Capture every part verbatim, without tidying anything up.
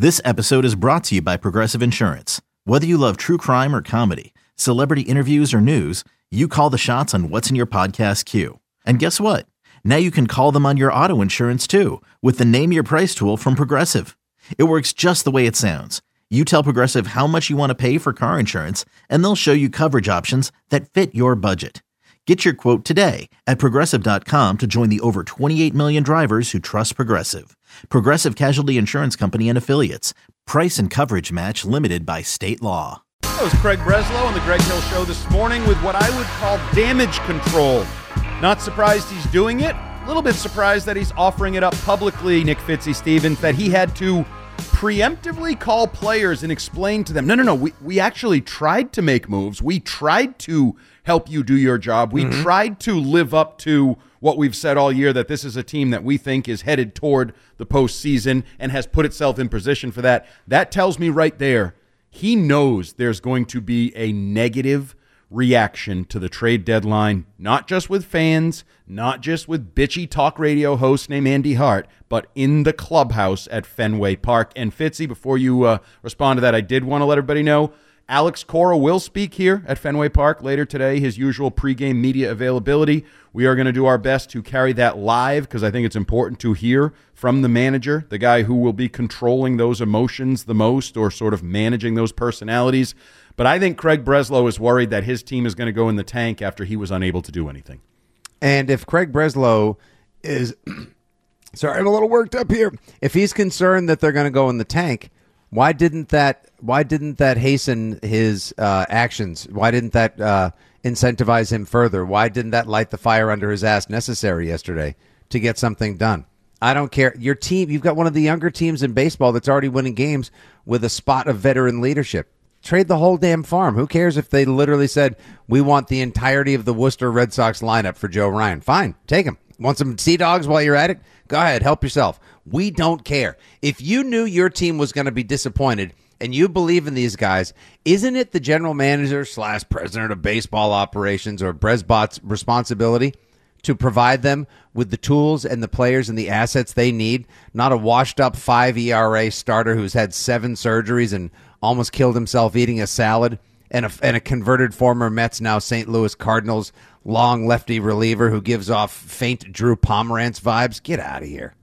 This episode is brought to you by Progressive Insurance. Whether you love true crime or comedy, celebrity interviews or news, you call the shots on what's in your podcast queue. And guess what? Now you can call them on your auto insurance too with the Name Your Price tool from Progressive. It works just the way it sounds. You tell Progressive how much you want to pay for car insurance, and they'll show you coverage options that fit your budget. Get your quote today at Progressive dot com to join the over twenty-eight million drivers who trust Progressive. Progressive Casualty Insurance Company and Affiliates. Price and coverage match limited by state law. That was Craig Breslow on the Greg Hill Show this morning with what I would call damage control. Not surprised he's doing it. A little bit surprised that he's offering it up publicly, Nick Fitzy Stevens, that he had to preemptively call players and explain to them, no, no, no, we, we actually tried to make moves. We tried to help you do your job. We mm-hmm. tried to live up to what we've said all year, that this is a team that we think is headed toward the postseason and has put itself in position for that. That tells me right there, he knows there's going to be a negative reaction to the trade deadline, not just with fans, not just with bitchy talk radio host named Andy Hart, but in the clubhouse at Fenway Park. And Fitzy, before you uh, respond to that, I did want to let everybody know Alex Cora will speak here at Fenway Park later today, his usual pregame media availability. We are going to do our best to carry that live because I think it's important to hear from the manager, the guy who will be controlling those emotions the most or sort of managing those personalities. But I think Craig Breslow is worried that his team is going to go in the tank after he was unable to do anything. And if Craig Breslow is, sorry, I'm a little worked up here. If he's concerned that they're going to go in the tank, why didn't that? Why didn't that hasten his uh, actions? Why didn't that uh, incentivize him further? Why didn't that light the fire under his ass necessary yesterday to get something done? I don't care. Your team, you've got one of the younger teams in baseball that's already winning games with a spot of veteran leadership. Trade the whole damn farm. Who cares if they literally said, we want the entirety of the Worcester Red Sox lineup for Joe Ryan? Fine, take him. Want some Sea Dogs while you're at it? Go ahead, help yourself. We don't care. If you knew your team was going to be disappointed and you believe in these guys, isn't it the general manager slash president of baseball operations or Bresbot's responsibility to provide them with the tools and the players and the assets they need, not a washed-up five E R A starter who's had seven surgeries and almost killed himself eating a salad, and a, and a converted former Mets, now Saint Louis Cardinals, long lefty reliever who gives off faint Drew Pomerantz vibes? Get out of here.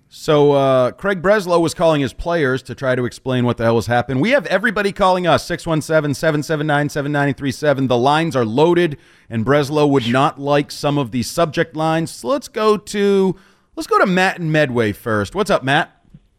So uh, Craig Breslow was calling his players to try to explain what the hell has happened. We have everybody calling us, six one seven, seven seven nine, seven nine three seven. The lines are loaded, and Breslow would not like some of the subject lines. So let's go to let's go to Matt in Medway first. What's up, Matt?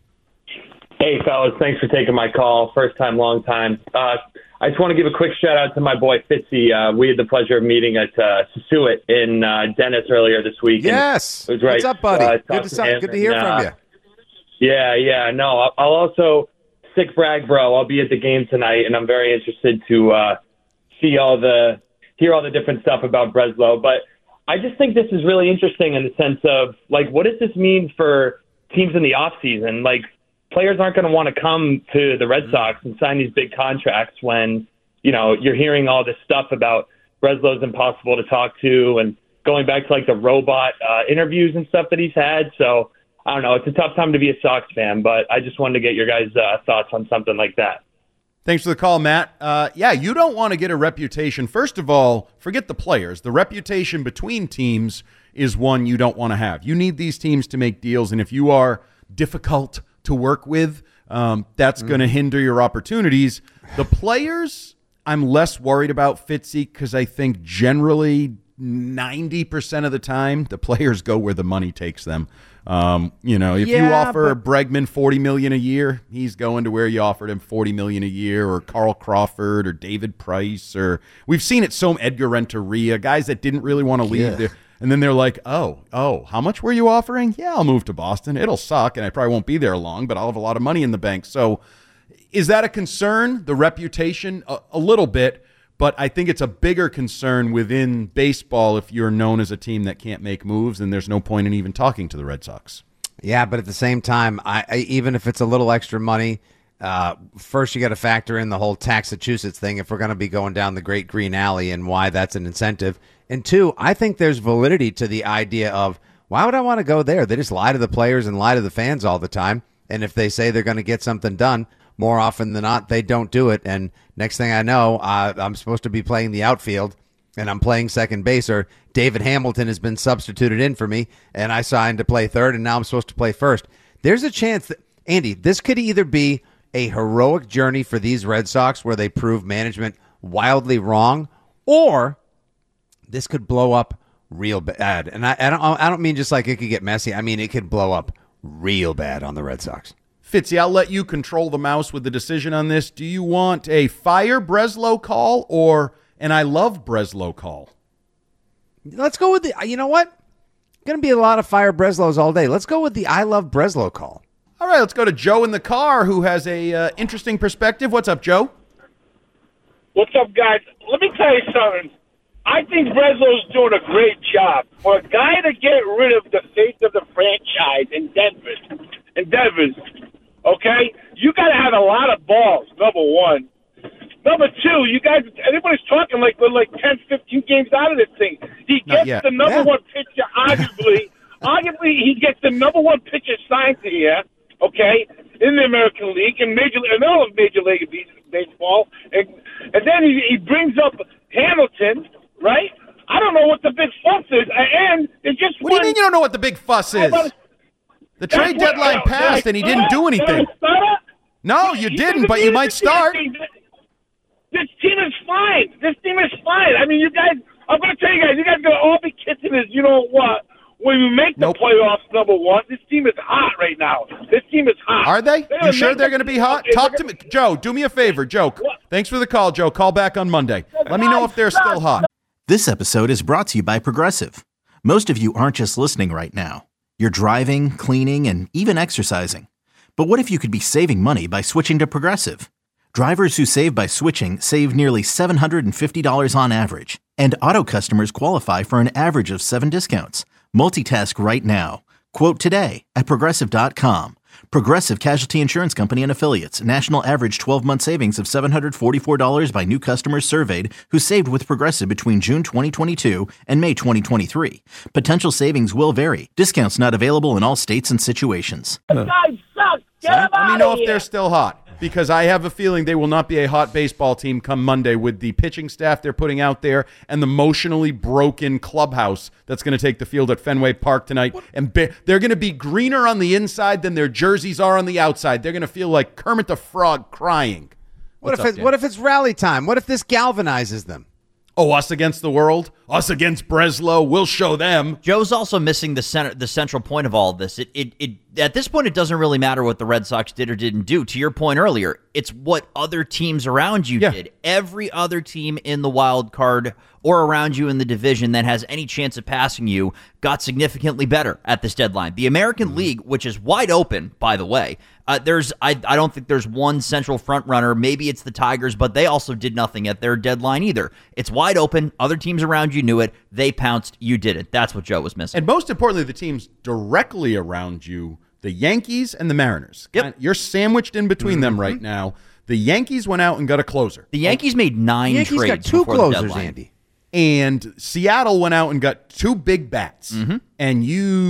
Hey, fellas. Thanks for taking my call. First time, long time. Uh, I just want to give a quick shout-out to my boy Fitzy. Uh, we had the pleasure of meeting at uh, Sasuit in uh, Dennis earlier this week. Yes. It was right, What's up, buddy? Uh, good to, to good to hear and, uh, from you. Yeah, yeah. No, I'll also, sick brag, bro, I'll be at the game tonight, and I'm very interested to uh, see all the, hear all the different stuff about Breslow. But I just think this is really interesting in the sense of, like, what does this mean for teams in the offseason? Like, players aren't going to want to come to the Red Sox and sign these big contracts when, you know, you're hearing all this stuff about Breslow's impossible to talk to and going back to, like, the robot uh, interviews and stuff that he's had. So, I don't know. It's a tough time to be a Sox fan, but I just wanted to get your guys' uh, thoughts on something like that. Thanks for the call, Matt. Uh, yeah, you don't want to get a reputation. First of all, forget the players. The reputation between teams is one you don't want to have. You need these teams to make deals, and if you are difficult to work with, um, that's mm. going to hinder your opportunities. The players, I'm less worried about, Fitzy, because I think generally ninety percent of the time the players go where the money takes them. Um, you know, if yeah, you offer but- Bregman forty million dollars a year, he's going to where you offered him forty million dollars a year, or Carl Crawford or David Price, or we've seen it so Edgar Renteria, guys that didn't really want to leave yeah. there. And then they're like, oh, oh, how much were you offering? Yeah, I'll move to Boston. It'll suck, and I probably won't be there long, but I'll have a lot of money in the bank. So is that a concern, the reputation? A, a little bit, but I think it's a bigger concern within baseball if you're known as a team that can't make moves, and there's no point in even talking to the Red Sox. Yeah, but at the same time, I, I even if it's a little extra money, uh, first you got to factor in the whole Taxachusetts thing if we're going to be going down the Great Green Alley and why that's an incentive. And two, I think there's validity to the idea of, why would I want to go there? They just lie to the players and lie to the fans all the time. And if they say they're going to get something done, more often than not, they don't do it. And next thing I know, uh, I'm supposed to be playing the outfield, and I'm playing second base, or David Hamilton has been substituted in for me, and I signed to play third, and now I'm supposed to play first. There's a chance that, Andy, this could either be a heroic journey for these Red Sox where they prove management wildly wrong, or this could blow up real bad. And I, I don't I don't mean just like it could get messy. I mean it could blow up real bad on the Red Sox. Fitzy, I'll let you control the mouse with the decision on this. Do you want a fire Breslow call or an I love Breslow call? Let's go with the, you know what? Going to be a lot of fire Breslows all day. Let's go with the I love Breslow call. All right, let's go to Joe in the car who has a uh, interesting perspective. What's up, Joe? What's up, guys? Let me tell you something. I think Breslow's doing a great job. For a guy to get rid of the face of the franchise in Denver, in Denver, okay, you got to have a lot of balls, number one. Number two, you guys, everybody's talking like we're like ten, fifteen games out of this thing. He Not gets yet. the number Yeah. one pitcher, arguably. arguably, he gets the number one pitcher signed here, okay, in the American League, and Major and all of Major League Baseball. And, and then he, he brings up Hamilton, right? I don't know what the big fuss is. And it just What do you mean you don't know what the big fuss is? The trade That's what- deadline uh, passed and he did I didn't do start? anything. Did I start? No, you He didn't, doesn't but you need might to see start. anything. This team is fine. This team is fine. I mean, you guys, I'm going to tell you guys, you guys going to all be kissing this, you know what? When we make the Nope. playoffs, number one, this team is hot right now. This team is hot. Are they? They're You gonna sure make they're the- going to be hot? Okay, Talk they're to me. Joe, do me a favor. Joe, thanks for the call, Joe. Call back on Monday. Let me know if they're still hot. This episode is brought to you by Progressive. Most of you aren't just listening right now. You're driving, cleaning, and even exercising. But what if you could be saving money by switching to Progressive? Drivers who save by switching save nearly seven hundred fifty dollars on average. And auto customers qualify for an average of seven discounts. Multitask right now. Quote today at Progressive dot com. Progressive Casualty Insurance Company and Affiliates. National average twelve-month savings of seven hundred forty-four dollars by new customers surveyed who saved with Progressive between June twenty twenty-two and May twenty twenty-three. Potential savings will vary. Discounts not available in all states and situations. Guys suck. Get them Let me out know of if they're here. still hot, because I have a feeling they will not be a hot baseball team come Monday with the pitching staff they're putting out there and the emotionally broken clubhouse that's going to take the field at Fenway Park tonight. And be- they're going to be greener on the inside than their jerseys are on the outside. They're going to feel like Kermit the Frog crying. What What's if up, it, Dan? what if it's rally time? What if this galvanizes them? Oh, us against the world? Us against Breslow? We'll show them. Joe's also missing the center, the central point of all of this. It, it, it, at this point, it doesn't really matter what the Red Sox did or didn't do. To your point earlier, it's what other teams around you Yeah. did. Every other team in the wild card or around you in the division that has any chance of passing you got significantly better at this deadline. The American League, which is wide open, by the way, uh, there's I, I don't think there's one central front runner. Maybe it's the Tigers, but they also did nothing at their deadline either. It's wide open. Other teams around you knew it. They pounced. You didn't. That's what Joe was missing. And most importantly, the teams directly around you, the Yankees and the Mariners. Yep. Kind of- You're sandwiched in between them right now. The Yankees went out and got a closer. The Yankees made nine The Yankees trades got two before the closers, deadline. Andy. And Seattle went out and got two big bats. And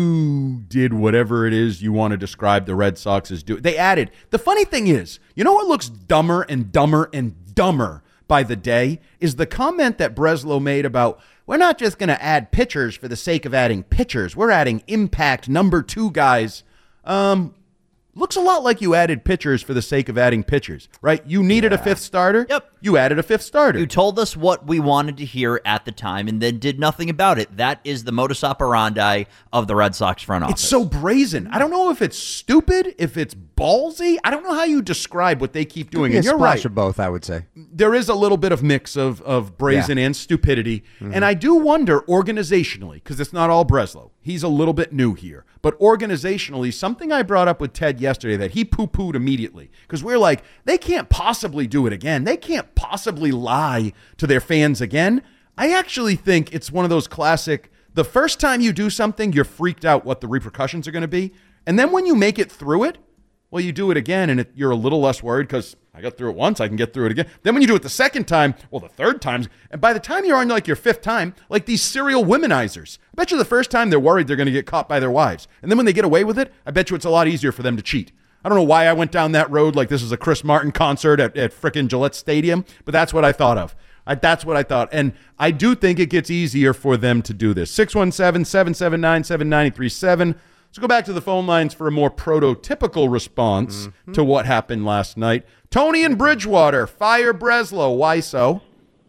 you did whatever it is you want to describe the Red Sox as doing. They added. The funny thing is, you know what looks dumber and dumber and dumber by the day is the comment that Breslow made about, we're not just going to add pitchers for the sake of adding pitchers. We're adding impact number two guys. Um, looks a lot like you added pitchers for the sake of adding pitchers, right? You needed a fifth starter. Yep. You added a fifth starter. You told us what we wanted to hear at the time and then did nothing about it. That is the modus operandi of the Red Sox front office. It's so brazen. I don't know if it's stupid, if it's ballsy. I don't know how you describe what they keep doing. Be a And you're splash right. of both, I would say. There is a little bit of mix of, of brazen and stupidity. And I do wonder organizationally, because it's not all Breslow. He's a little bit new here. But organizationally, something I brought up with Ted yesterday that he poo-pooed immediately. Because we're like, they can't possibly do it again. They can't possibly lie to their fans again. I actually think it's one of those classic, the first time you do something, you're freaked out what the repercussions are going to be. And then when you make it through it, well, you do it again and it, you're a little less worried because I got through it once, I can get through it again. Then when you do it the second time, well, the third time, and by the time you're on like your fifth time, like these serial womenizers, I bet you the first time they're worried they're going to get caught by their wives. And then when they get away with it, I bet you it's a lot easier for them to cheat. I don't know why I went down that road like this is a Chris Martin concert at, at frickin' Gillette Stadium, but that's what I thought of. I, that's what I thought. And I do think it gets easier for them to do this. six one seven, seven seven nine, seven nine three seven. Let's go back to the phone lines for a more prototypical response mm-hmm. to what happened last night. Tony in Bridgewater, fire Breslow. Why so?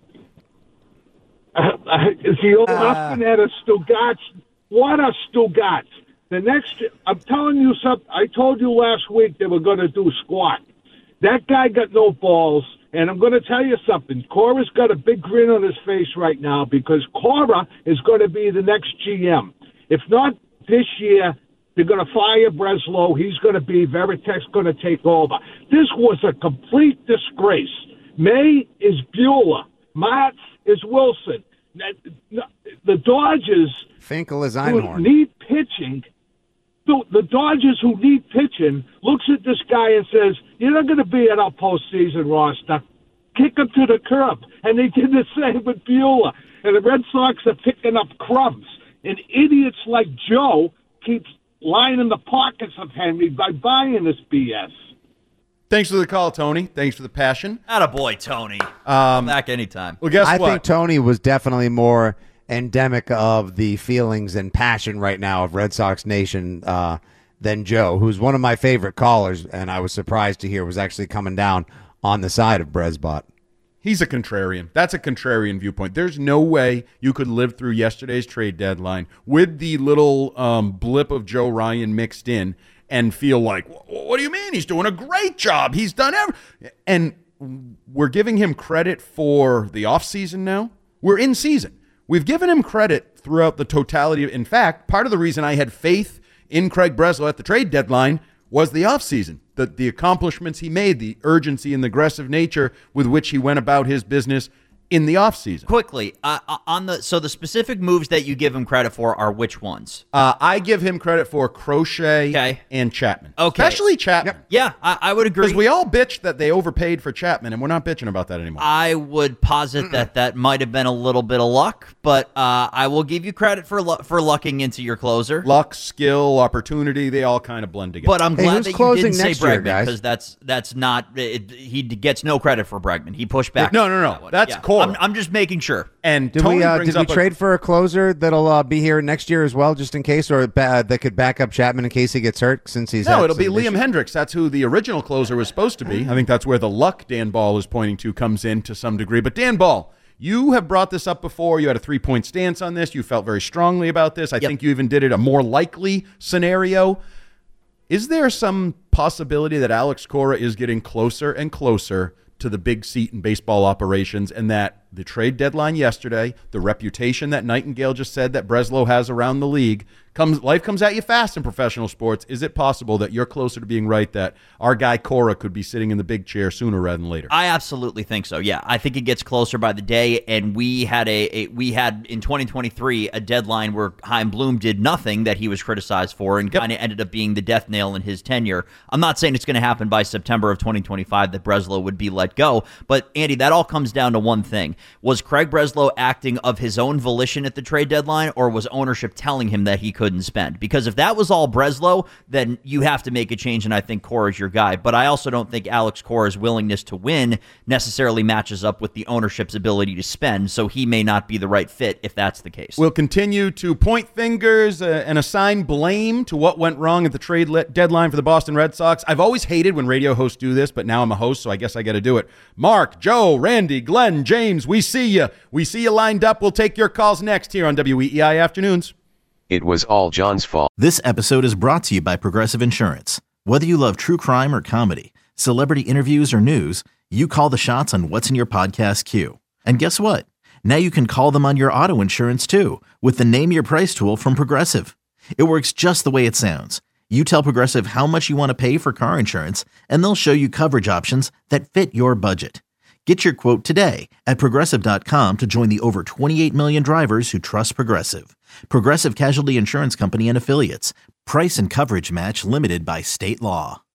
Uh, it's the old husband at a Stugatz. What a Stugatz. The next, I'm telling you something. I told you last week they were going to do squat. That guy got no balls. And I'm going to tell you something. Cora's got a big grin on his face right now because Cora is going to be the next G M. If not this year, they're going to fire Breslow. He's going to be, Veritek's going to take over. This was a complete disgrace. May is Bueller. Matz is Wilson. The Dodgers Finkel is who Einhorn. need pitching, the, the Dodgers who need pitching looks at this guy and says, you're not going to be at our postseason roster. Kick him to the curb. And they did the same with Bueller. And the Red Sox are picking up crumbs. And idiots like Joe keep lining the pockets of Henry by buying this B S. Thanks for the call, Tony. Thanks for the passion. Attaboy, Tony. Um, Back anytime. Well, guess I what? think Tony was definitely more endemic of the feelings and passion right now of Red Sox Nation uh, than Joe, who's one of my favorite callers, and I was surprised to hear was actually coming down on the side of Bresbot. He's a contrarian. That's a contrarian viewpoint. There's no way you could live through yesterday's trade deadline with the little um, blip of Joe Ryan mixed in and feel like, what do you mean? He's doing a great job. He's done everything. And we're giving him credit for the offseason now. We're in season. We've given him credit throughout the totality. Of, in fact, part of the reason I had faith in Craig Breslow at the trade deadline was the offseason. The, the accomplishments he made, the urgency and the aggressive nature with which he went about his business in the offseason. Quickly, uh, on the so the specific moves that you give him credit for are which ones? Uh, I give him credit for Crochet okay. and Chapman. Okay. Especially Chapman. Yep. Yeah, I, I would agree. Because we all bitched that they overpaid for Chapman, and we're not bitching about that anymore. I would posit Mm-mm. that that might have been a little bit of luck, but uh, I will give you credit for lu- for lucking into your closer. Luck, skill, opportunity, they all kind of blend together. But I'm hey, glad that you didn't say year, Bregman, because that's that's not it, he gets no credit for Bregman. He pushed back. No, no, no. That that's yeah. Cora. I'm, I'm just making sure. And did Tony we, uh, brings did we up trade a, for a closer that'll uh, be here next year as well, just in case, or uh, that could back up Chapman in case he gets hurt? Since he's no, it'll be Liam Hendricks. That's who the original closer was supposed to be. I think that's where the luck Dan Ball is pointing to comes in to some degree. But Dan Ball, you have brought this up before. You had a three-point stance on this. You felt very strongly about this. I yep. think you even did it a more likely scenario. Is there some possibility that Alex Cora is getting closer and closer to the big seat in baseball operations, and that the trade deadline yesterday, the reputation that Nightingale just said that Breslow has around the league, comes life comes at you fast in professional sports. Is it possible that you're closer to being right that our guy Cora could be sitting in the big chair sooner rather than later? I absolutely think so. Yeah, I think it gets closer by the day, and we had a, a we had in twenty twenty-three a deadline where Chaim Bloom did nothing that he was criticized for, and yep. kind of ended up being the death nail in his tenure. I'm not saying it's going to happen by September of twenty twenty-five that Breslow would be let go, but Andy, that all comes down to one thing. Was Craig Breslow acting of his own volition at the trade deadline, or was ownership telling him that he couldn't spend? Because if that was all Breslow, then you have to make a change, and I think Cora's your guy. But I also don't think Alex Cora's willingness to win necessarily matches up with the ownership's ability to spend, so he may not be the right fit if that's the case. We'll continue to point fingers uh, and assign blame to what went wrong at the trade le- deadline for the Boston Red Sox. I've always hated when radio hosts do this, but now I'm a host, so I guess I got to do it. Mark, Joe, Randy, Glenn, James, we see you. We see you lined up. We'll take your calls next here on W E E I Afternoons. It was all John's fault. This episode is brought to you by Progressive Insurance. Whether you love true crime or comedy, celebrity interviews or news, you call the shots on what's in your podcast queue. And guess what? Now you can call them on your auto insurance too with the Name Your Price tool from Progressive. It works just the way it sounds. You tell Progressive how much you want to pay for car insurance, and they'll show you coverage options that fit your budget. Get your quote today at Progressive dot com to join the over twenty-eight million drivers who trust Progressive. Progressive Casualty Insurance Company and Affiliates. Price and coverage match limited by state law.